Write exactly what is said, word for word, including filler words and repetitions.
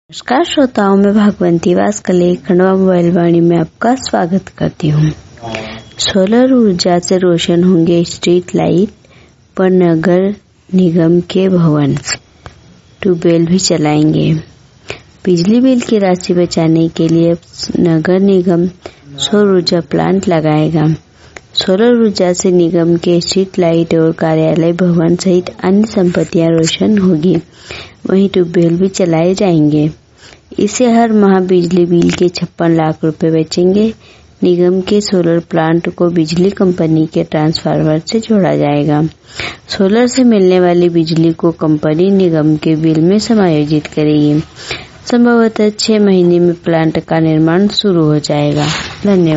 नमस्कार श्रोताओं, मैं भागवंती वास्कले खंडवा मोबाइल वाणी में आपका स्वागत करती हूँ। सोलर ऊर्जा से रोशन होंगे स्ट्रीट लाइट पर नगर निगम के भवन, ट्यूबवेल भी चलाएंगे। बिजली बिल की राशि बचाने के लिए नगर निगम सौर ऊर्जा प्लांट लगाएगा। सोलर ऊर्जा से निगम के स्ट्रीट लाइट और कार्यालय भवन सहित अन्य संपत्तियां रोशन होगी। वहीं ट्यूबवेल भी चलाए जाएंगे। इससे हर माह बिजली बिल के छप्पन लाख रुपए बचेंगे। निगम के सोलर प्लांट को बिजली कंपनी के ट्रांसफार्मर से जोड़ा जाएगा। सोलर से मिलने वाली बिजली को कंपनी निगम के बिल में समायोजित करेगी। संभवतः छह महीने में प्लांट का निर्माण शुरू हो जाएगा। धन्यवाद।